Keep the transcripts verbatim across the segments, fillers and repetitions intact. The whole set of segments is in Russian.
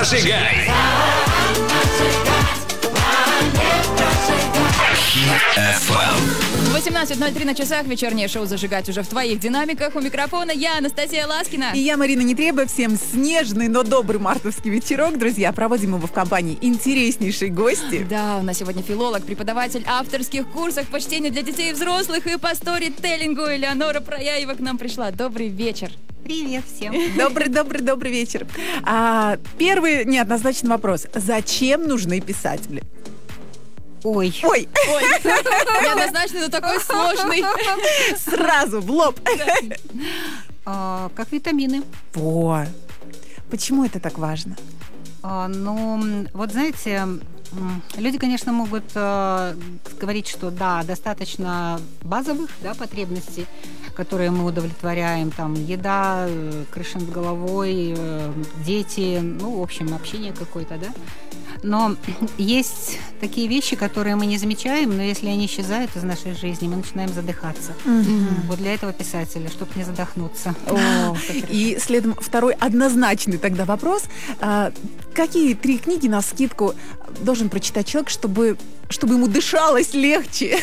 Зажигай! эф эм. восемнадцать ноль три на часах. Вечернее шоу «Зажигать» уже в твоих динамиках. У микрофона я, Анастасия Ласкина. И я, Марина Нетребова. Всем снежный, но добрый мартовский вечерок. Друзья, проводим его в компании интереснейшей гости. Да, у нас сегодня филолог, преподаватель авторских курсов «Почтение для детей и взрослых» и по сторителлингу Элеонора Прояева к нам пришла. Добрый вечер. Привет всем. Добрый, добрый, добрый вечер. А, первый неоднозначный вопрос. Зачем нужны писатели? Ой. Ой. Ой, неоднозначно, но такой сложный. Сразу в лоб. А, как витамины. Во. Почему это так важно? А, ну, вот знаете, люди, конечно, могут а, говорить, что да, достаточно базовых, да, потребностей, которые мы удовлетворяем, там, еда, крыша над головой, дети, ну, в общем, общение какое-то, да. Но есть такие вещи, которые мы не замечаем, но если они исчезают из нашей жизни, мы начинаем задыхаться. Mm-hmm. Вот для этого писатели, чтобы не задохнуться. Oh. И следом второй однозначный тогда вопрос. А, какие три книги на скидку должен прочитать человек, чтобы, чтобы ему дышалось легче?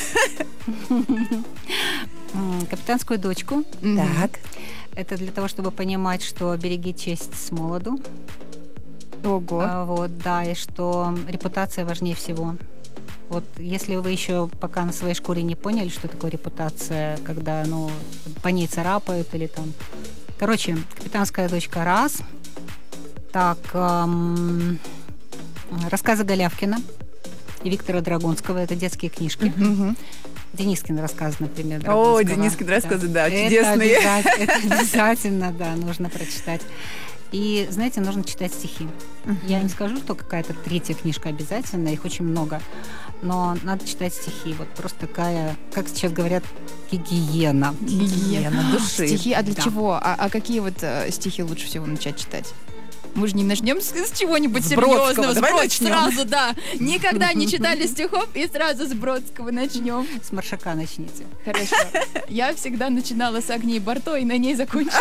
«Капитанскую дочку». Mm-hmm. Так. Это для того, чтобы понимать, что береги честь с молоду. Ого. А, вот, да, и что репутация важнее всего. Вот если вы еще пока на своей шкуре не поняли, что такое репутация, когда, ну, по ней царапают или там... Короче, «Капитанская дочка» раз. Так, эм, рассказы Голявкина и Виктора Драгунского. Это детские книжки. Mm-hmm. Денискин рассказ, например, Драгунского. О, Денискин рассказы, да, это чудесные. Обязательно, это обязательно, да, нужно прочитать. И, знаете, нужно читать стихи. Uh-huh. Я не скажу, что какая-то третья книжка обязательно, их очень много, но надо читать стихи. Вот просто такая, как сейчас говорят, гигиена. Гигиена души. Стихи, а для да. чего? А, а какие вот э, стихи лучше всего начать читать? Мы же не начнем с, с чего-нибудь с серьезного. Бродского. С Давай Бродского начнем. сразу, да. Никогда не читали стихов, и сразу с Бродского начнем. С Маршака начните. Хорошо. Я всегда начинала с «Огней Барто» и на ней закончила.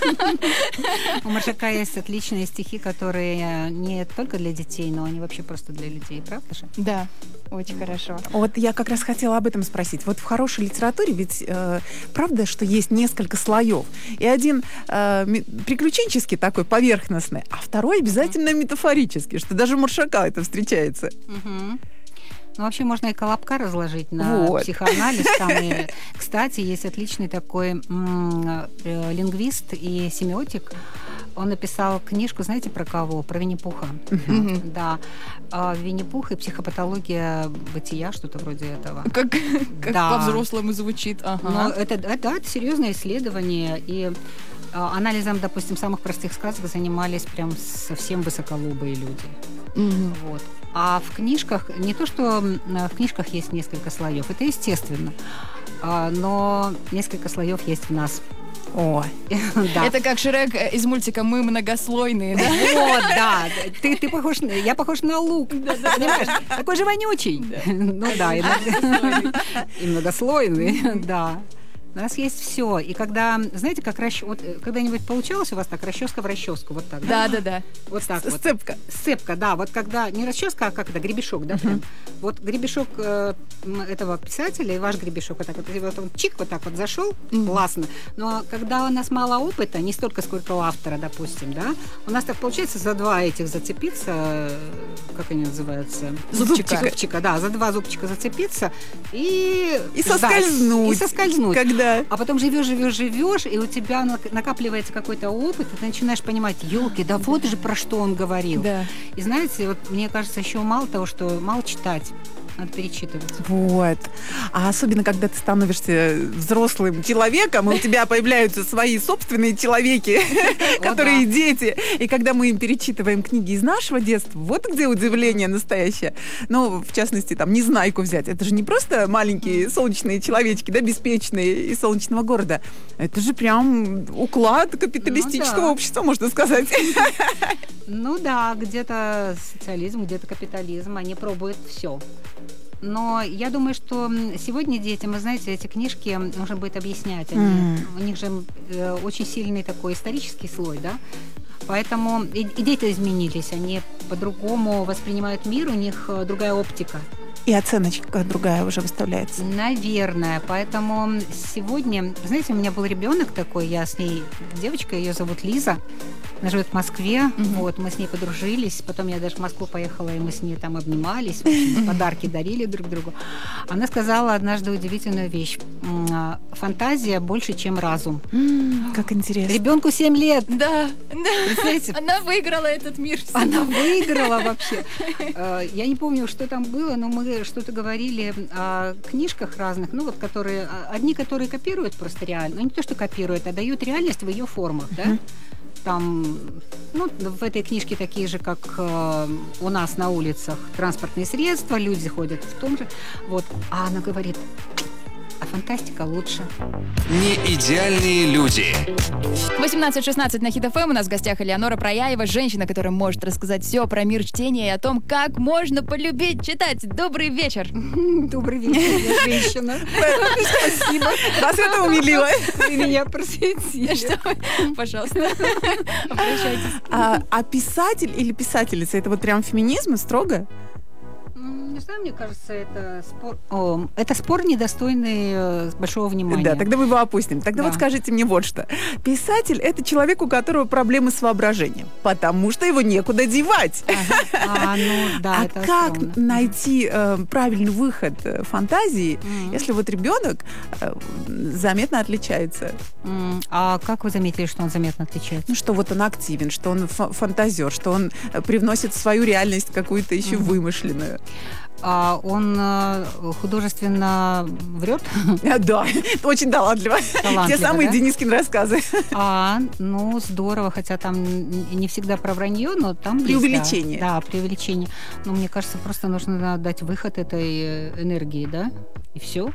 У Маршака есть отличные стихи, которые не только для детей, но они вообще просто для людей, правда же? Да, очень хорошо. Вот я как раз хотела об этом спросить. Вот в хорошей литературе ведь э, правда, что есть несколько слоев. И один э, приключенческий такой, поверхностный, а второй обязательно метафорический, что даже у Маршака это встречается. Угу. Ну, вообще можно и Колобка разложить на вот. психоанализ. Там и, кстати, есть отличный такой м- э, лингвист и семиотик. Он написал книжку, знаете, про кого? Про Винни-Пуха. Uh-huh. Да. Винни-Пух и психопатология бытия, что-то вроде этого. Как, как да. по-взрослому звучит. Ага. Но это, это, это серьезное исследование. И анализом, допустим, самых простых сказок занимались прям совсем высоколобые люди. Mm-hmm. Вот. А в книжках, не то, что в книжках есть несколько слоев, это естественно, но несколько слоев есть в нас. О, да. Это как Шрек из мультика «Мы многослойные». Да? Вот, да. Ты, ты похож, я похож на лук. Да, да, понимаешь? Да. Такой же вонючий. Да. Ну да, и, и многослойный, да. У нас есть все. И когда, знаете, как расч... вот, когда-нибудь получалось у вас так, расческа в расческу, вот так, да? Да, да, да. Вот так вот. Сцепка. Сцепка, да. Вот когда, не расческа, а как это, гребешок, да, uh-huh. прям. Вот гребешок э, этого писателя и ваш гребешок вот так вот, вот он чик вот так вот зашел, uh-huh. классно. Но когда у нас мало опыта, не столько, сколько у автора, допустим, да, у нас так получается за два этих зацепиться, как они называются? Зубчика. Зубчика, да, за два зубчика зацепиться и... И соскользнуть. И соскользнуть. Когда... А потом живешь, живешь, живешь, и у тебя накапливается какой-то опыт, и ты начинаешь понимать, елки, да вот же про что он говорил. Да. И знаете, вот мне кажется, еще мало того, что мало читать. Надо перечитывать. Вот. А особенно, когда ты становишься взрослым человеком, и у тебя появляются свои собственные человеки, которые дети. И когда мы им перечитываем книги из нашего детства, вот где удивление настоящее. Ну, в частности, там, «Незнайку» взять. Это же не просто маленькие солнечные человечки, да, беспечные из солнечного города. Это же прям уклад капиталистического общества, можно сказать. Ну да, где-то социализм, где-то капитализм. Они пробуют все. Но я думаю, что сегодня детям, вы знаете, эти книжки нужно будет объяснять. Они, mm. У них же э, очень сильный такой исторический слой, да? Поэтому и, и дети изменились, они по-другому воспринимают мир, у них другая оптика. И оценочка другая уже выставляется. Наверное. Поэтому сегодня, знаете, у меня был ребенок такой, я с ней, девочка, ее зовут Лиза. Она живет в Москве, mm-hmm. вот, мы с ней подружились, потом я даже в Москву поехала, и мы с ней там обнимались, в общем, подарки дарили друг другу. Она сказала однажды удивительную вещь. Фантазия больше, чем разум. Mm, как интересно. Ребенку семь лет. Да, да. Представляете? Она выиграла этот мир. Она выиграла вообще. Я не помню, что там было, но мы что-то говорили о книжках разных, ну вот которые, одни, которые копируют просто реально, ну не то, что копируют, а дают реальность в ее формах, да? Mm-hmm. Там, ну, в этой книжке такие же, как э, у нас на улицах, транспортные средства, люди ходят в том же. Вот. А она говорит, а фантастика лучше. Не идеальные люди. восемнадцать шестнадцать на Хит эф эм. У нас в гостях Элеонора Прояева, женщина, которая может рассказать все про мир чтения и о том, как можно полюбить читать. Добрый вечер. Добрый вечер, я женщина. Спасибо. Вас это умилило. Вы меня просветили. Пожалуйста, обращайтесь. А писатель или писательница, это вот прям феминизм строго? Не знаю, мне кажется, это спор, О, это спор недостойный э, большого внимания. Да, тогда мы его опустим. Тогда да. вот скажите мне вот что. Писатель – это человек, у которого проблемы с воображением, потому что его некуда девать. Ага. А, ну, да, а это как остроумно. найти э, правильный выход фантазии, mm. если вот ребенок э, заметно отличается? Mm. А как вы заметили, что он заметно отличается? Ну, что вот он активен, что он ф- фантазер, что он привносит в свою реальность какую-то еще mm. вымышленную. А он э, художественно врет? Да, очень талантливо. Те самые да? Денискин рассказы. А, ну, здорово, хотя там не всегда про вранье, но там преувеличение. Есть, да, да, преувеличение. Но мне кажется, просто нужно дать выход этой энергии, да, и все.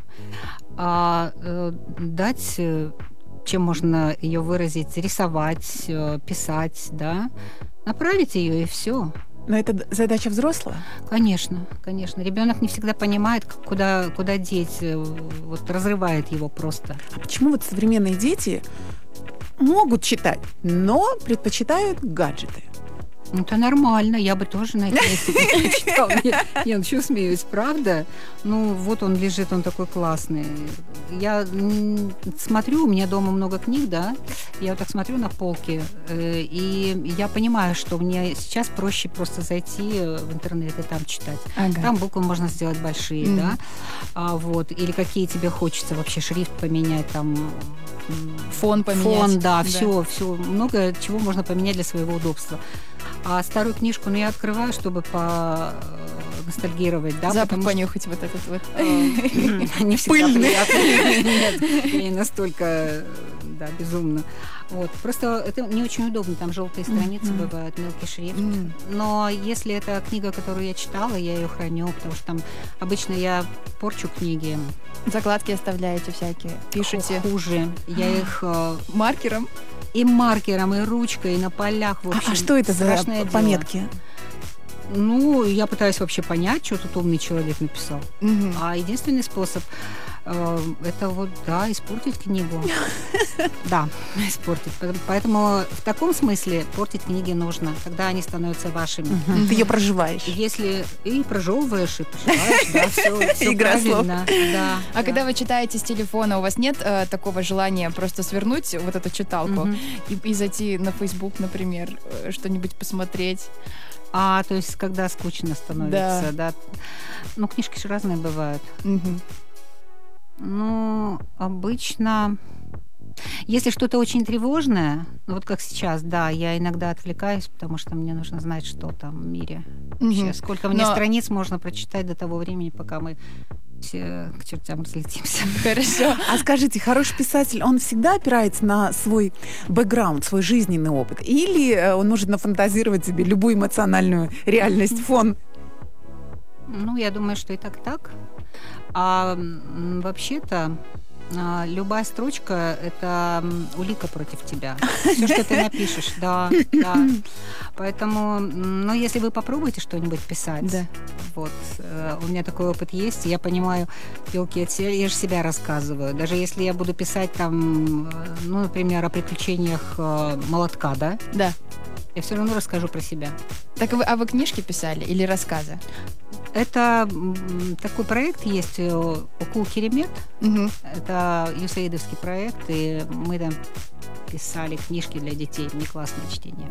А э, дать, чем можно ее выразить, рисовать, писать, да, направить ее, и все. Но это задача взрослого? Конечно, конечно. Ребенок не всегда понимает, куда, куда деть, вот разрывает его просто. А почему вот современные дети могут читать, но предпочитают гаджеты? Ну, это нормально, я бы тоже на это месте прочитала. Я ну что смеюсь, правда? Ну, вот он лежит, он такой классный. Я смотрю, у меня дома много книг, да, я вот так смотрю на полки, и я понимаю, что мне сейчас проще просто зайти в интернет и там читать. Ага. Там буквы можно сделать большие, mm. да, а, вот, или какие тебе хочется вообще, шрифт поменять, там... Фон поменять. Фон, да, да. все, все, много чего можно поменять для своего удобства. А старую книжку, ну, я открываю, чтобы по ностальгировать, да. Запах понюхать вот этот вот. Не всегда приятно. Нет, я не настолько, да, безумно. Вот. Просто это не очень удобно, там желтые страницы mm-hmm. бывают, мелкий шрифт. Mm-hmm. Но если это книга, которую я читала, я ее храню, потому что там обычно я порчу книги. Закладки оставляете всякие, пишете. Хуже. Я их... Маркером? И маркером, и ручкой, и на полях, в общем. А, а что это за пометки? Дело. Ну, я пытаюсь вообще понять, что тут умный человек написал. Mm-hmm. А единственный способ это вот, да, испортить книгу. Да, испортить. Поэтому в таком смысле портить книги нужно, когда они становятся вашими. Угу. Ты ее проживаешь. Если и прожевываешь, и проживаешь, да, все, все правильно. Да, а да. Когда вы читаете с телефона, у вас нет э, такого желания просто свернуть вот эту читалку угу. и, и зайти на Facebook, например, что-нибудь посмотреть? А, то есть, когда скучно становится, да? да? Ну, книжки же разные бывают. Угу. Ну, обычно, если что-то очень тревожное, ну вот как сейчас, да, я иногда отвлекаюсь, потому что мне нужно знать, что там в мире. Вообще, mm-hmm. сколько мне Но... страниц можно прочитать до того времени, пока мы все к чертям разлетимся. Хорошо. А скажите, хороший писатель, он всегда опирается на свой бэкграунд, свой жизненный опыт? Или он может нафантазировать себе любую эмоциональную реальность, фон? Ну, я думаю, что и так, и так. А вообще-то любая строчка – это улика против тебя. Все, что ты напишешь, да, да. Поэтому, ну, если вы попробуете что-нибудь писать, да. вот, у меня такой опыт есть, я понимаю, елки, я же себя рассказываю. Даже если я буду писать там, ну, например, о приключениях молотка, да? Да. я все равно расскажу про себя. Так вы, а вы книжки писали или рассказы? Это м, такой проект есть у Укул Керемет. Угу. Это юсаидовский проект, и мы там писали книжки для детей, мне классное чтение.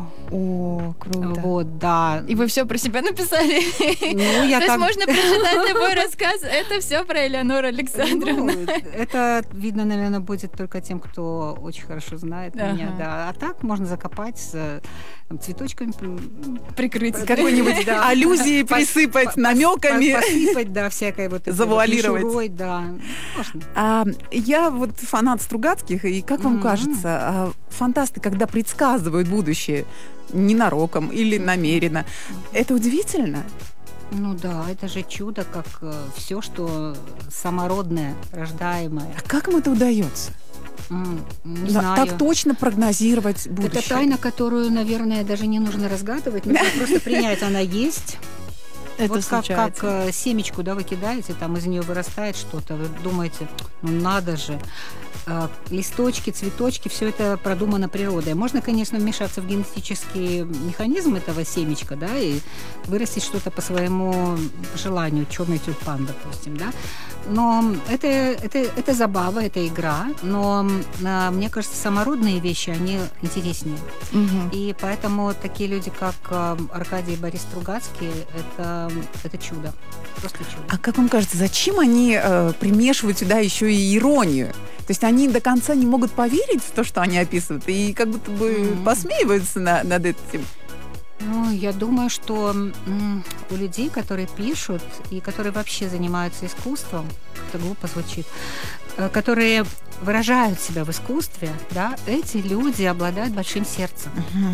О, круто. Вот, да. И вы все про себя написали? Ну, я То так... есть можно прочитать любой рассказ, это все про Элеонору Александровну. Ну, это видно, наверное, будет только тем, кто очень хорошо знает Ага. меня, да. А так можно закопать с там, цветочками, Прикрыть. Какой-нибудь Да. аллюзии Пос- присыпать пос- намеками. пос- Посыпать, да, всякой вот этой вот Завуалировать. мишурой, да. Можно. А, я вот фанат Стругацких, и как вам Мгм. кажется, а, фантасты, когда предсказывают будущее ненароком или намеренно, это удивительно? Ну да, это же чудо, как все, что самородное, рождаемое. А как им это удается? М, Не Да, знаю. так точно прогнозировать будущее? Это тайна, которую, наверное, даже не нужно разгадывать, нужно просто принять, она есть. Это Вот как, как случается. э, семечку, да, вы кидаете, там из нее вырастает что-то, вы думаете, ну надо же. Э, листочки, цветочки, все это продумано природой. Можно, конечно, вмешаться в генетический механизм этого семечка, да, и вырастить что-то по своему желанию, черный тюльпан, допустим, да. Но это, это, это забава, это игра, но э, мне кажется, самородные вещи, они интереснее. Мгм. И поэтому такие люди, как э, Аркадий и Борис Стругацкие, это, это чудо. Просто чудо. А как вам кажется, зачем они э, примешивают сюда еще и иронию? То есть они до конца не могут поверить в то, что они описывают, и как будто бы Мгм. посмеиваются на- над этим. Ну, я думаю, что м, у людей, которые пишут и которые вообще занимаются искусством, как-то глупо звучит, э, которые выражают себя в искусстве, да, эти люди обладают большим сердцем.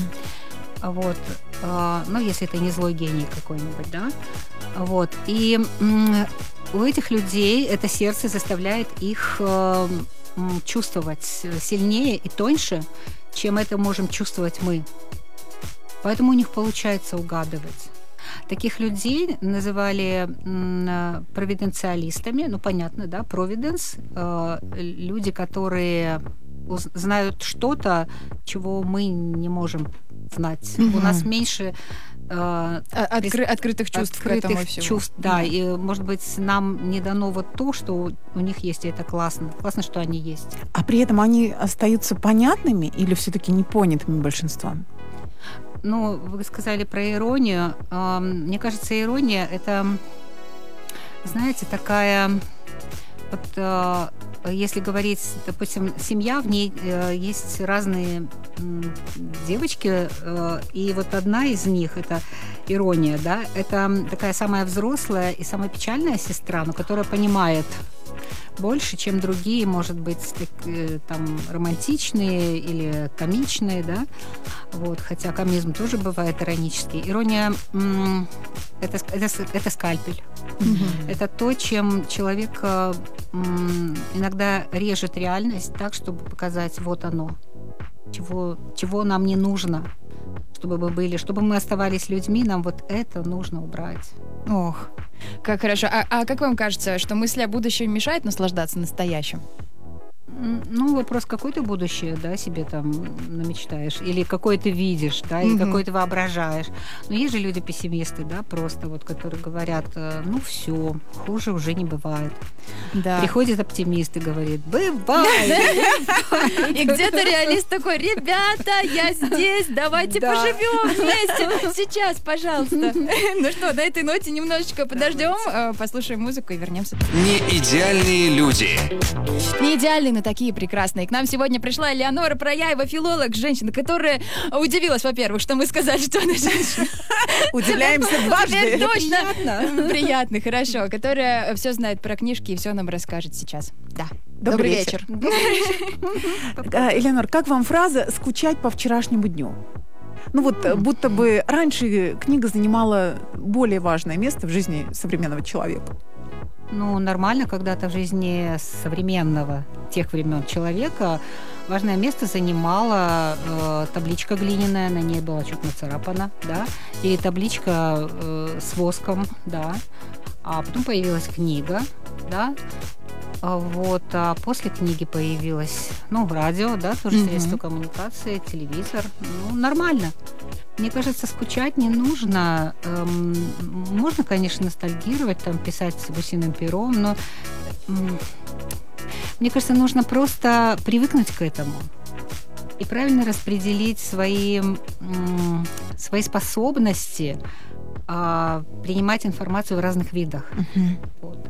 Вот, э, ну, если это не злой гений какой-нибудь, да, вот, и м, у этих людей это сердце заставляет их э, м, чувствовать сильнее и тоньше, чем это можем чувствовать мы. Поэтому у них получается угадывать. Таких людей называли м, провиденциалистами, ну, понятно, да, провиденс, э, люди, которые уз- знают что-то, чего мы не можем знать. Мгм. У нас меньше э, А- откры- открытых чувств к этому открытых всему. чувств, да, и, может быть, нам не дано вот то, что у- у них есть, и это классно. Классно, что они есть. А при этом они остаются понятными или все-таки непонятыми большинством? Ну, вы сказали про иронию. Эм, Мне кажется, ирония – это, знаете, такая… Вот, э, если говорить, допустим, семья, в ней э, есть разные м, девочки, э, и вот одна из них – это ирония, да, это такая самая взрослая и самая печальная сестра, но которая понимает больше, чем другие, может быть, так, э, там, романтичные или комичные, да, вот, хотя комизм тоже бывает иронический. Ирония м, это, это, это скальпель. Это то, чем человек э, м, иногда режет реальность так, чтобы показать, вот оно, чего, чего нам не нужно, чтобы мы были, чтобы мы оставались людьми, нам вот это нужно убрать. Ох, как хорошо. А, а как вам кажется, что мысли о будущем мешают наслаждаться настоящим? М, Ну, вопрос, какое ты будущее, да, себе там намечтаешь, или какое ты видишь, да, или Мгм. какое ты воображаешь. Но есть же люди-пессимисты, да, просто вот, которые говорят, э, ну, все, хуже уже не бывает. Да. Приходит оптимист и говорит, бывает. И где-то реалист такой: ребята, я здесь, давайте Да. поживем вместе. Сейчас, пожалуйста. Ну что, на этой ноте немножечко подождем, э, послушаем музыку и вернемся. Не идеальные люди. Не идеальные, но такие прекрасные. К нам сегодня пришла Элеонора Прояева, филолог, женщина, которая удивилась, во-первых, что мы сказали, что она женщина. Удивляемся Теперь дважды. точно. Приятно, хорошо. Которая все знает про книжки и все нам расскажет сейчас. Да. Добрый Добрый вечер. вечер. А, Элеонор, как вам фраза «скучать по вчерашнему дню»? Ну вот, э, будто бы раньше книга занимала более важное место в жизни современного человека. Ну, нормально, когда-то в жизни современного тех времен человека важное место занимала э, табличка глиняная, на ней было что-то нацарапано, да, или табличка э, с воском, да, а потом появилась книга, да, А Вот, а после книги появилось, ну, радио, да, тоже Мгм. средство коммуникации, телевизор. Ну, нормально. Мне кажется, скучать не нужно. Эм, можно, конечно, ностальгировать, там, писать гусиным пером, но м, мне кажется, нужно просто привыкнуть к этому и правильно распределить свои, м, свои способности а, принимать информацию в разных видах. Мгм. Вот.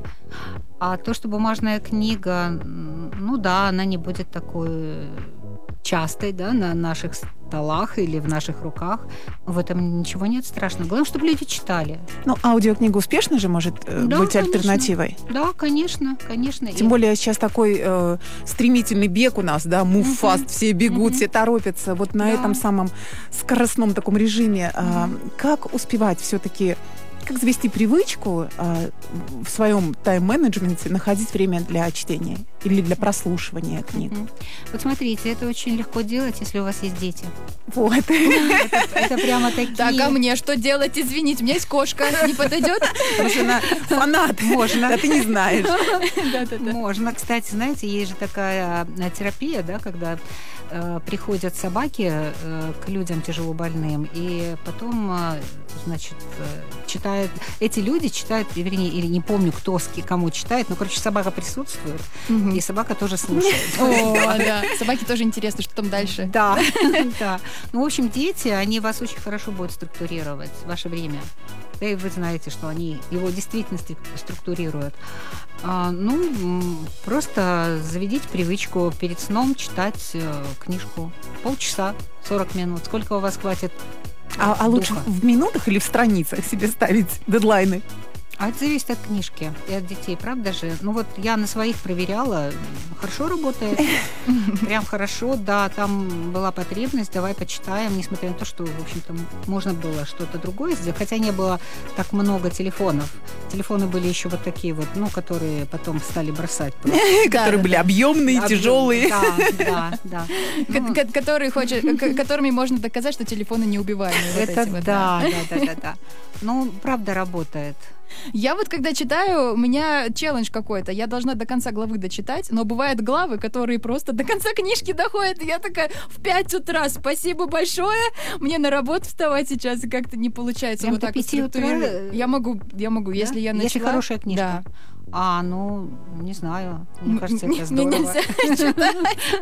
А то, что бумажная книга, м, ну да, она не будет такой частой, да, на наших столах или в наших руках. В этом ничего нет страшного. Главное, чтобы люди читали. Ну, аудиокнига успешно же может э, Да, быть конечно. альтернативой. Да, конечно, конечно. Тем И- более сейчас такой э, стремительный бег у нас, да, move Мгм. fast, все бегут, Мгм. все торопятся. Вот на Да. этом самом скоростном таком режиме. А, Мгм. как успевать все-таки, как завести привычку а, в своем тайм-менеджменте находить время для чтения или для прослушивания книг? Мгм. Вот смотрите, это очень легко делать, если у вас есть дети. Вот. Это, это прямо такие... Так, а мне что делать? Извините, у меня есть кошка. Не подойдет? Потому что она фанат. Можно. А ты не знаешь. Да-да-да. Можно. Кстати, знаете, есть же такая э, терапия, да, когда э, приходят собаки э, к людям тяжело больным, и потом, э, значит, э, читают... Эти люди читают, вернее, или не помню, кто с ки- кому читает, но, короче, собака присутствует, Мгм. и собака тоже слушает. О, да. Собаке тоже интересно, что там дальше. Да, да. Ну, в общем, дети, они вас очень хорошо будут структурировать, ваше время. Да и вы знаете, что они его действительно струк- структурируют. А, ну, м, просто заведите привычку перед сном читать э, книжку. Полчаса, сорок минут. Сколько у вас хватит А, а лучше духа? в минутах или в страницах себе ставить дедлайны? А это зависит от книжки и от детей, правда же? Ну вот я на своих проверяла, м, хорошо работает, прям хорошо, да, там была потребность, давай почитаем, несмотря на то, что, в общем-то, м- можно было что-то другое сделать, хотя не было так много телефонов. Телефоны были еще вот такие вот, ну, которые потом стали бросать. просто. Которые да, были да. объемные, Объёмные. тяжелые. Да, да, да. Ко- Ну, ко- которые хочет, к- которыми можно доказать, что телефоны неубиваемые. Вот это эти вот, да, да, да, да, да. Ну, правда, работает. Я вот когда читаю, у меня челлендж какой-то. Я должна до конца главы дочитать, но бывают главы, которые просто до конца книжки доходят. И я такая в пять утра, спасибо большое. Мне на работу вставать сейчас и как-то не получается. Прям вот до так вот пяти утра, структурировать. Я могу, я могу, Да? если я начала. Если хорошая книжка. Да. А, ну, не знаю. Мне М- кажется, мне- это мне здорово. нельзя читать.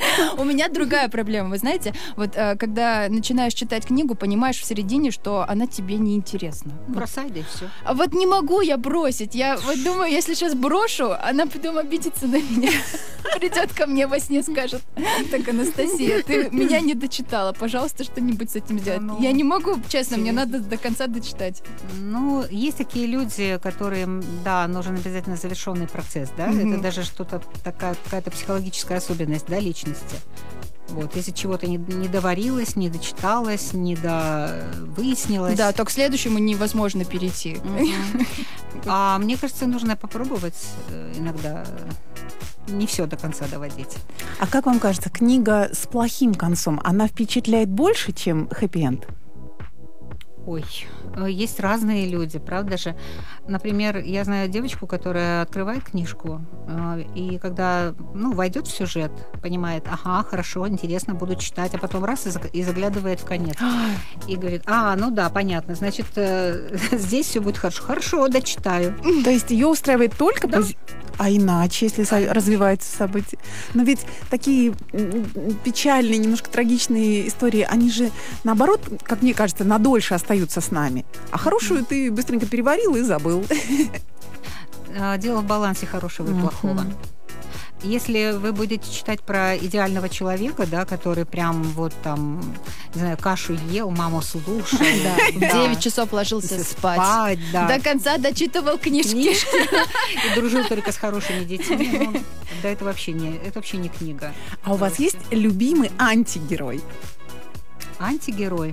У меня другая проблема. Вы знаете, вот э, когда начинаешь читать книгу, понимаешь в середине, что она тебе не интересна. Бросай, да и все. А вот не могу я бросить. Я вот думаю, если сейчас брошу, она потом обидится на меня. Придет ко мне во сне, скажет: так, Анастасия, ты меня не дочитала. Пожалуйста, что-нибудь с этим сделать. Ну, Я не могу, честно, мне серьезно. надо до конца дочитать. Ну, есть такие люди, которым, да, нужен обязательно завершенный процесс, да, Мгм. это даже что-то такая какая-то психологическая особенность, да, личности. Вот, если чего-то не, не доварилось, не дочиталось, не до выяснилось. Да, то к следующему невозможно перейти. Мгм. А мне кажется, нужно попробовать э, иногда не все до конца доводить. А как вам кажется, книга с плохим концом, она впечатляет больше, чем хэппи-энд? Ой, э, есть разные люди, правда же? Например, я знаю девочку, которая открывает книжку, э, и когда, ну, войдет в сюжет, понимает, ага, хорошо, интересно, буду читать, а потом раз и заг- и заглядывает в конец. И говорит, а, ну да, понятно, значит, э, здесь все будет хорошо. Хорошо, дочитаю. То есть ее устраивает только Да. пози- А иначе, если со- развиваются события? Но ведь такие м, м, печальные, немножко трагичные истории, они же, наоборот, как мне кажется, надольше остаются с нами. А хорошую ты быстренько переварил и забыл. Э, Дело в балансе хорошего и Мгм. плохого. Если вы будете читать про идеального человека, да, который прям вот там, не знаю, кашу ел, маму слушал, Да, в девять часов ложился спать. да, До конца дочитывал книжки. книжки и дружил только с хорошими детьми, ну, да, это вообще не, это вообще не книга. А у вас есть любимый антигерой? Антигерой?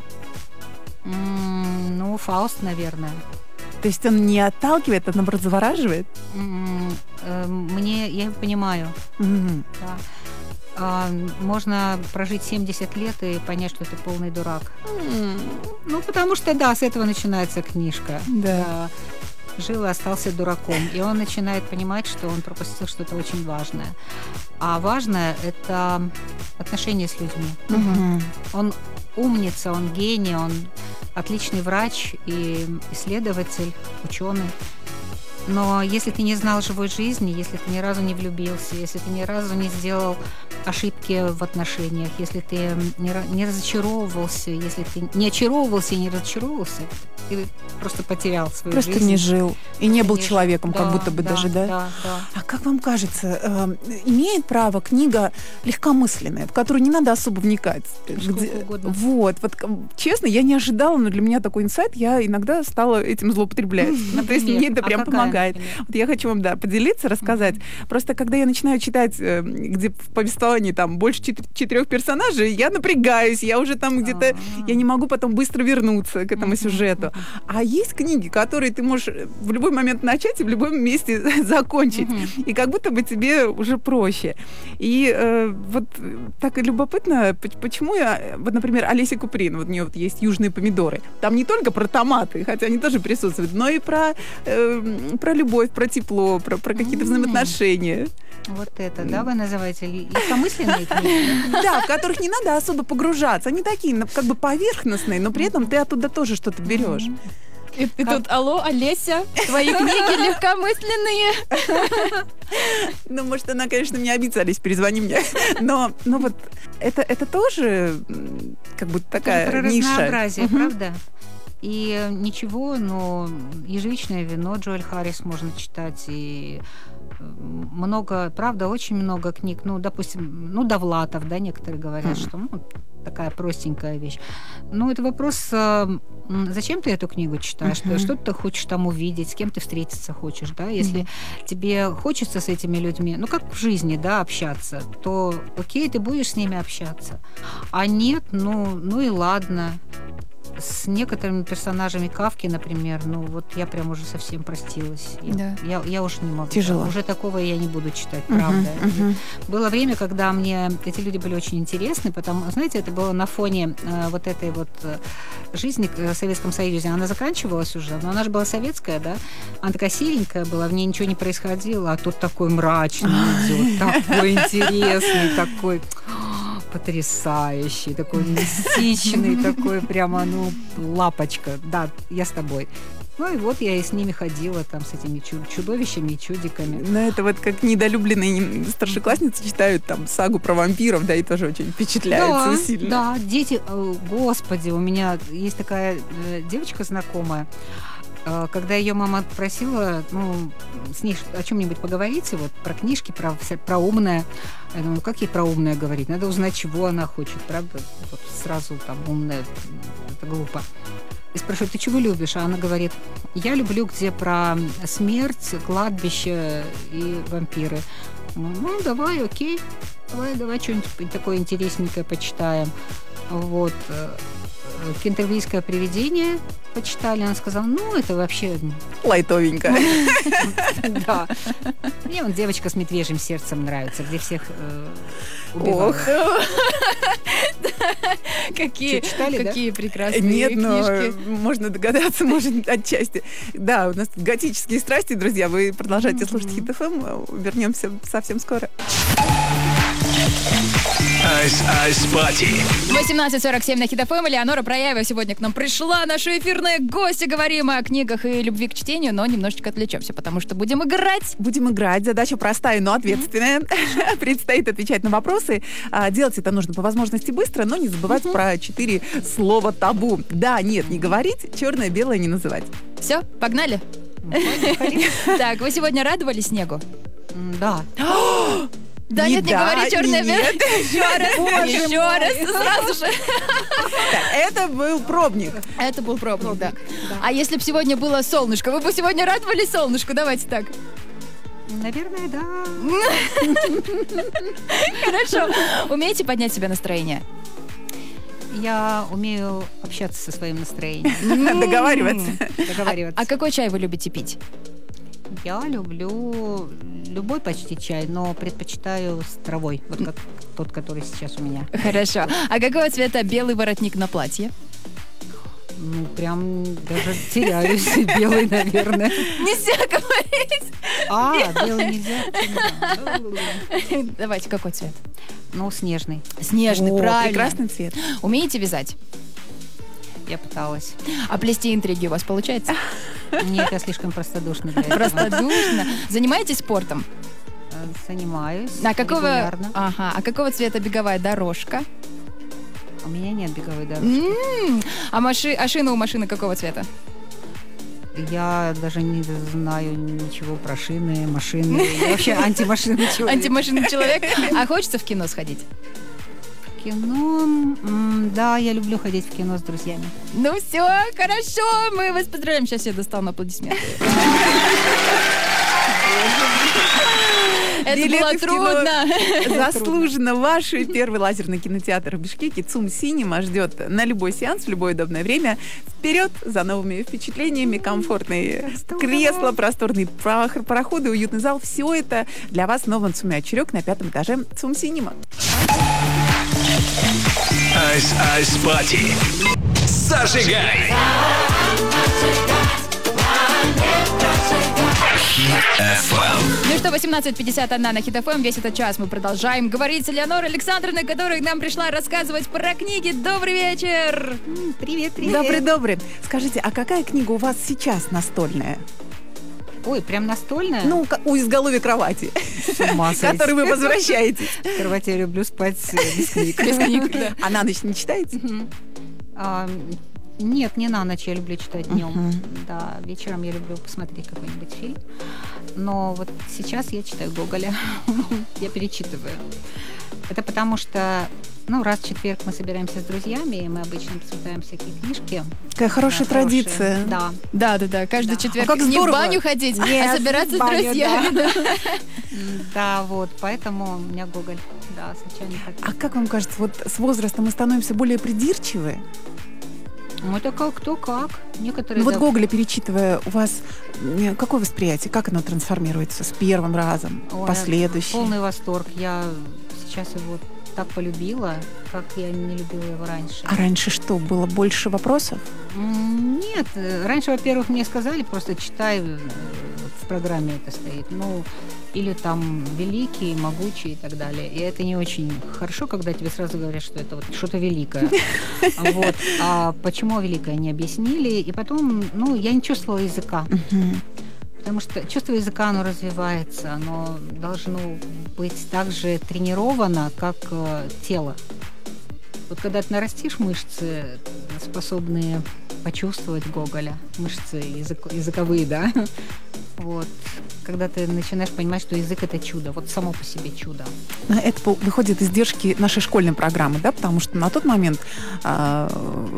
М, Ну, Фауст, наверное. То есть он не отталкивает, а наоборот завораживает? М, э, Мне, я его понимаю, Мгм. да. А, Можно прожить семьдесят лет и понять, что ты полный дурак. Ну, потому что, да, с этого начинается книжка. Да. жил и остался дураком. И он начинает понимать, что он пропустил что-то очень важное. А важное – это отношения с людьми. Мгм. Он умница, он гений, он отличный врач и исследователь, ученый. Но если ты не знал живой жизни, если ты ни разу не влюбился, если ты ни разу не сделал ошибки в отношениях, если ты не, ра- не разочаровывался, если ты не очаровывался и не разочаровывался, ты просто потерял свою Просто жизнь. не жил. И не был Конечно. человеком, как Да, будто бы да, даже, да? Да, да. А как вам кажется, э, имеет право книга легкомысленная, в которую не надо особо вникать? Сколько угодно. Вот, вот, к- честно, я не ожидала, но для меня такой инсайт, я иногда стала этим злоупотреблять. Ну, то есть Например? мне это А прям какая, помогает. например? Вот я хочу вам, да, поделиться, рассказать. Просто когда я начинаю читать, э, где в повествовании там больше чет- четырех персонажей, я напрягаюсь, я уже там где-то, А-а. я не могу потом быстро вернуться к этому Мгм, сюжету. мгм. А есть книги, которые ты можешь в любой момент начать и в любом месте закончить. Мгм. И как будто бы тебе уже проще. И э, вот так и любопытно, п- почему я... Вот, например, Олеся Куприн, вот у нее вот есть «Южные помидоры». Там не только про томаты, хотя они тоже присутствуют, но и про, э, про любовь, про тепло, про, про какие-то М. взаимоотношения. Вот это, да, вы называете ли- легкомысленные книги? Да, в которых не надо особо погружаться. Они такие, ну, как бы поверхностные, но при этом ты оттуда тоже что-то берешь. И, и тут, алло, Олеся, твои книги легкомысленные. Ну, может, она, конечно, мне обиделась, перезвони мне. Но, но вот это, это тоже м, как бы такая Про ниша. разнообразие, Мгм. правда? И ничего, но «Ежевичное вино» Джоэль Харрис можно читать, и э, много, правда, очень много книг. Ну, допустим, ну, Довлатов, да, некоторые говорят, Мгм. что ну, такая простенькая вещь. Но это вопрос, э, м, зачем ты эту книгу читаешь? Мгм. Что ты хочешь там увидеть, с кем ты встретиться хочешь, да? Если тебе хочется с этими людьми, ну, как в жизни, да, общаться, то окей, ты будешь с ними общаться. А нет, ну, ну и ладно. С некоторыми персонажами Кафки, например, ну вот я прям уже совсем простилась. Я, Да. я, я уже не могу. Тяжело. Уже такого я не буду читать, Мгм, правда. мгм. Было время, когда мне эти люди были очень интересны, потому, знаете, это было на фоне э, вот этой вот э, жизни э, в Советском Союзе. Она заканчивалась уже, но она же была советская, да? Она такая серенькая была, в ней ничего не происходило, а тут такой мрачный идет, такой интересный, такой потрясающий, такой мистичный, такой прямо, ну, лапочка. Да, я с тобой. Ну и вот я и с ними ходила, там, с этими чу- чудовищами и чудиками. Но это вот как недолюбленные старшеклассницы читают там сагу про вампиров, да, и тоже очень впечатляются Да, сильно. да, дети, э, господи, у меня есть такая э, девочка знакомая, э, когда ее мама просила, ну, с ней о чем-нибудь поговорить, вот про книжки, про, вся- про умное. Я думаю, как ей про умное говорить? Надо узнать, чего она хочет, правда? Вот сразу там умное, это глупо. И спрашиваю, ты чего любишь? А она говорит, я люблю, где про смерть, кладбище и вампиры. Ну, давай, окей. Давай, давай что-нибудь такое интересненькое почитаем. Вот. Кентервильское привидение почитали. Она сказала, ну, это вообще... Лайтовенько. Да. Мне вон девочка с медвежьим сердцем нравится, где всех э, убивают. Ох. Какие, Чё, читали, да? какие прекрасные Нет, но книжки. можно догадаться, может, отчасти. Да, у нас тут готические страсти, друзья. Вы продолжайте слушать Хит эф эм. Вернемся совсем скоро. Айс Айс Пати. восемнадцать сорок семь на Хит эф эм. Элеонора Прояева сегодня к нам пришла, наша эфирная гостья. Говорим о книгах и любви к чтению, но немножечко отвлечемся, потому что будем играть. Будем играть. Задача простая, но ответственная. Предстоит отвечать на вопросы. А, делать это нужно по возможности быстро, но не забывать про четыре слова табу. Да, нет, не говорить, черное, белое не называть. Все, погнали? Так, вы сегодня радовали снегу? М, Да. Да, Не нет, не да, говори черное, не белое. нет. Еще раз, еще раз, сразу же. Так, это был пробник. Это был пробник, да. А если бы сегодня было солнышко, вы бы сегодня радовались солнышку? Давайте так. Наверное, да. Хорошо. Умеете поднять себе настроение? Я умею общаться со своим настроением. Договариваться. Договариваться. А какой чай вы любите пить? Я люблю любой почти чай, но предпочитаю с травой, вот как тот, который сейчас у меня. Хорошо. А какого цвета белый воротник на платье? Ну, прям даже теряюсь. Белый, наверное. Нельзя говорить. А, белый нельзя. Давайте, какой цвет? Ну, снежный. Снежный, О, правильно. прекрасный цвет. Умеете вязать? Я пыталась. А плести интриги у вас получается? Нет, я слишком простодушна для этого. Простодушно. Занимаетесь спортом? Э, Занимаюсь А какого, регулярно. ага, а какого цвета беговая дорожка? У меня нет беговой дорожки. М, А, маши, а шина у машины какого цвета? Я даже не знаю ничего про шины, машины. Я вообще антимашинный человек. Антимашинный человек. А хочется в кино сходить? Кино. м, Да, я люблю ходить в кино с друзьями. Ну все, хорошо, мы вас поздравляем. Сейчас я достану аплодисменты. Это Билеты было в кино трудно. Заслуженно ваш первый лазерный кинотеатр в Бишкеке ЦУМ Синема ждет на любой сеанс в любое удобное время. Вперед за новыми впечатлениями, комфортные кресла, просторные прох- проходы, уютный зал. Все это для вас в новом ЦУМе «Очерек» на пятом этаже ЦУМ Синема. Ice Ice Party. Зажигай! эф эм. Ну что, восемнадцать пятьдесят один на Хит эф эм. Весь этот час мы продолжаем говорить с Элеонорой Александровной, которая к нам пришла рассказывать про книги. Добрый вечер! М, Привет, привет. Добрый-добрый. Скажите, а какая книга у вас сейчас настольная? Ой, прям настольная? Ну, ка- у изголовья кровати, с ума к которой вы возвращаетесь. В кровати я люблю спать э, без книг. Без книг, да. А на ночь не читаете? А, Нет, не на ночь, я люблю читать днем. Мгм. Да, вечером я люблю посмотреть какой-нибудь фильм. Но вот сейчас я читаю Гоголя. Я перечитываю. Это потому что, ну, раз в четверг мы собираемся с друзьями, и мы обычно обсуждаем всякие книжки. Какая хорошая Да, хорошие. традиция. Да. Да, да, да. Каждый Да. четверг А как не в здорово. баню ходить, а Нет, собираться в с баню, друзьями. да. М, Да, вот, поэтому у меня Гоголь. Да, случайно так. А как вам кажется, вот с возрастом мы становимся более придирчивы? Ну, это как кто как. Некоторые... Ну вот да, Гоголя перечитывая, у вас м, какое восприятие? Как оно трансформируется с первым разом, Ой, последующим? Полный восторг. Я сейчас его так полюбила, как я не любила его раньше. А раньше что, было больше вопросов? М, Нет, э, раньше, во-первых, мне сказали, просто читай, э, в программе это стоит, ну, или там великий, могучий и так далее. И это не очень хорошо, когда тебе сразу говорят, что это вот что-то великое. Вот. А почему великое, не объяснили. И потом, ну, я не чувствовала языка. Мгм. Потому что чувство языка, оно развивается, оно должно быть так же тренировано, как э, тело. Вот когда ты нарастишь мышцы, способные почувствовать Гоголя, мышцы язык- языковые, да, вот, когда ты начинаешь понимать, что язык — это чудо, вот само по себе чудо. Но это пол- выходит издержки нашей школьной программы, да, потому что на тот момент а,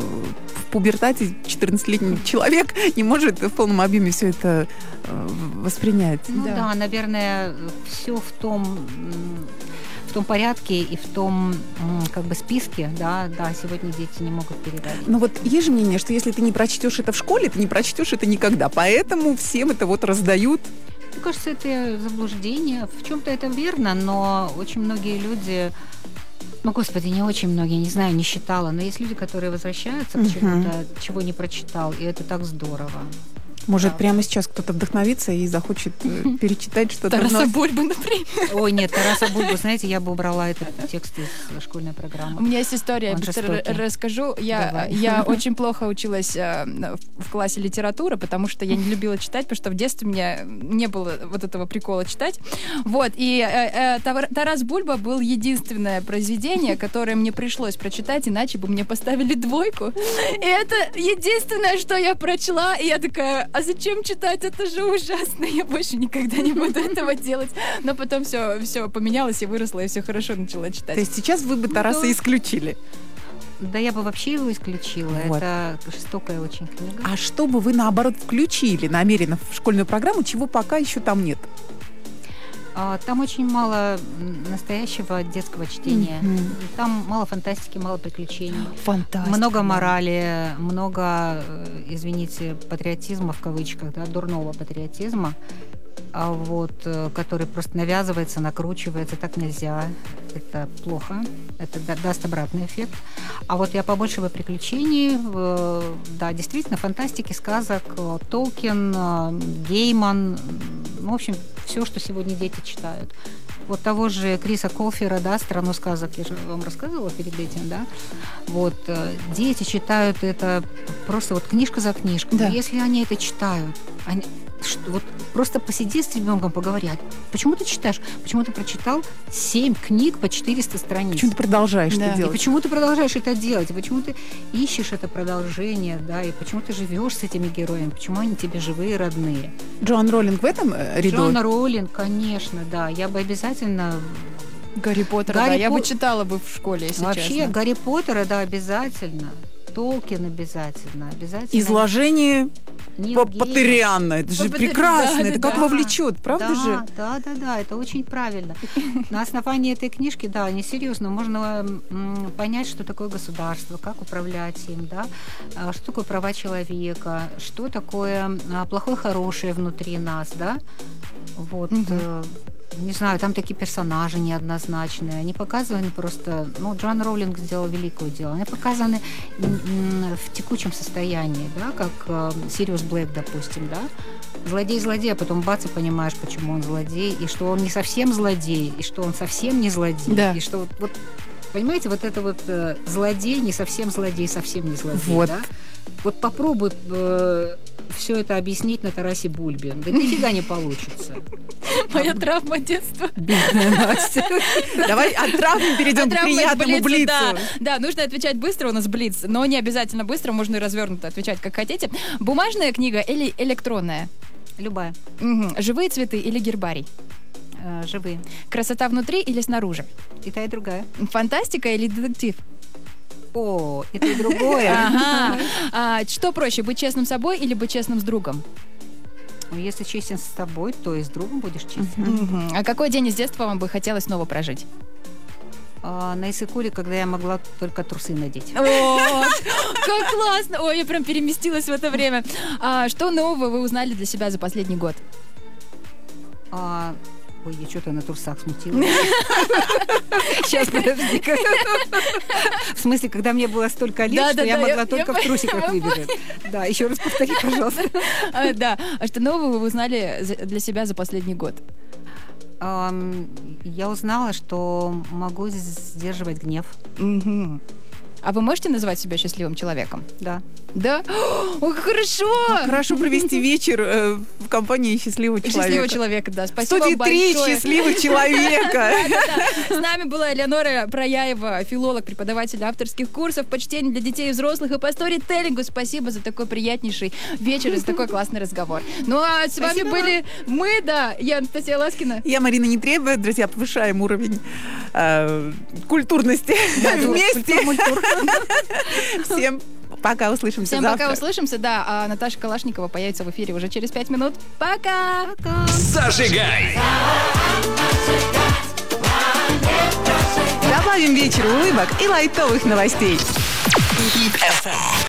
в пубертате четырнадцатилетний человек не может в полном объеме все это а, воспринять. Ну да, Да. наверное, все в том, м, в том порядке и в том м, как бы списке, да, да, сегодня дети не могут передать. Но вот есть же мнение, что если ты не прочтешь это в школе, ты не прочтешь это никогда. Поэтому всем это вот раздают. Мне кажется, это заблуждение. В чем-то это верно, но очень многие люди, ну, господи, не очень многие, не знаю, не считала, но есть люди, которые возвращаются Мгм. к чему-то, чего не прочитал, и это так здорово. Может, Да. прямо сейчас кто-то вдохновится и захочет э, перечитать что-то. Тараса вновь. Бульба, например. Ой, нет, Тараса Бульбу, знаете, я бы убрала этот текст из школьной У программы. меня есть история, я Он быстро жестокий. р- расскажу. Я, Давай. я очень плохо училась э, в в классе литературы, потому что я не любила читать, потому что в детстве у меня не было вот этого прикола читать. Вот, и э, э, Тавр- Тарас Бульба был единственное произведение, которое мне пришлось прочитать, иначе бы мне поставили двойку. И это единственное, что я прочла, и я такая, а зачем читать? Это же ужасно, я больше никогда не буду этого делать. Но потом все, все поменялось, я выросла, и все хорошо начала читать. То есть сейчас вы бы Тараса да. исключили. Да я бы вообще его исключила. Вот. Это жестокая очень книга. А что бы вы, наоборот, включили намеренно в школьную программу, чего пока еще там нет? А, Там очень мало м, настоящего детского чтения. Мгм. Там мало фантастики, мало приключений. Фантастика. Много морали, много, э, извините, патриотизма в кавычках, да, дурного патриотизма. а вот, э, который просто навязывается, накручивается, так нельзя. Это плохо, это да- даст обратный эффект. А вот я побольше бы приключений, э, да, действительно, фантастики, сказок, э, Толкин, э, Гейман, ну, в общем, все, что сегодня дети читают. Вот того же Криса Колфера, да, «Страну сказок», я же вам рассказывала перед этим, да. Вот, э, дети читают это просто вот книжка за книжкой. Да. Если они это читают, они, что, вот просто посиди с ребенком, поговори, а почему ты читаешь? Почему ты прочитал семь книг по четыреста страниц? Почему ты продолжаешь Да. это И делать? почему ты продолжаешь это делать? И почему ты ищешь это продолжение, да? И почему ты живешь с этими героями? Почему они тебе живые, родные? Джоан Роллинг в этом э, ряду? Джоан Роулинг, конечно, да. Я бы обязательно... Гарри Поттер, Гарри да, я бы Пот- читала бы в школе, если Вообще, честно. Гарри Поттера, да, обязательно. Толкин обязательно. Обязательно. Изложение Нил по Гейман. Паттерианно. Это же По-патери- прекрасно. да, Это да, как да. вовлечет, правда да, же? Да, да, да, это очень правильно. На основании этой книжки, да, не серьезно, можно м, понять, что такое государство, как управлять им, да, а, что такое права человека, что такое а, плохое, хорошее внутри нас, да. Вот. Мгм. э, Не знаю, там такие персонажи неоднозначные. Они показаны просто... Ну, Джоан Роулинг сделала великое дело. Они показаны м, м, в текучем состоянии, да, как э, Сириус Блэк, допустим, да. Злодей-злодей, а потом бац, и понимаешь, почему он злодей, и что он не совсем злодей, и что он совсем не злодей, Да. и что вот, вот понимаете, вот это вот э, злодей, не совсем злодей, совсем не злодей, Вот. да. Вот попробуй э, все это объяснить на Тарасе Бульбе. Да нифига не получится. Моя травма детства. Бедная Настя. Давай от травмы перейдем От к травмы приятному к блицу. Да, да, нужно отвечать быстро, у нас блиц, но не обязательно быстро, можно и развернуто отвечать, как хотите. Бумажная книга или электронная? Любая. Мгм. Живые цветы или гербарий? Э, Живые. Красота внутри или снаружи? И та, и другая. Фантастика или детектив? О, и то, и другое. Ага. А, что проще, быть честным с собой или быть честным с другом? Ну, если честен с тобой, то и с другом будешь честен. Мгм. А какой день из детства вам бы хотелось снова прожить? А, на Иссык-Куле, когда я могла только трусы надеть. О, как классно! Ой, я прям переместилась в это время. А, что нового вы узнали для себя за последний год? А, Ой, я что-то на трусах смутилась. Сейчас, подожди-ка. В смысле, когда мне было столько лет, Да, что да, я да, могла я- только я в трусиках поняла. выбежать. Да, еще раз повтори, пожалуйста. А, Да, а что нового вы узнали за- для себя за последний год? Ам, Я узнала, что могу сдерживать гнев. Мгм. А вы можете называть себя счастливым человеком? Да. Да? Ой, как хорошо! Хорошо провести вечер э, в компании счастливого человека. Счастливого человека, да. В Спасибо студии вам три большое. счастливых человека. Да-да-да. С нами была Элеонора Прояева, филолог, преподаватель авторских курсов по чтению для детей и взрослых и по сторителлингу. Спасибо за такой приятнейший вечер и за такой классный разговор. Ну а с вами Спасибо были мы, да, я Анастасия Ласкина. Я Марина Нетребовая. Друзья, повышаем уровень э, культурности вместе. Всем пока, услышимся Всем завтра. пока, услышимся, да. А Наташа Калашникова появится в эфире уже через пять минут. Пока! Зажигай! Добавим вечеру улыбок и лайтовых новостей. Хит эф эм.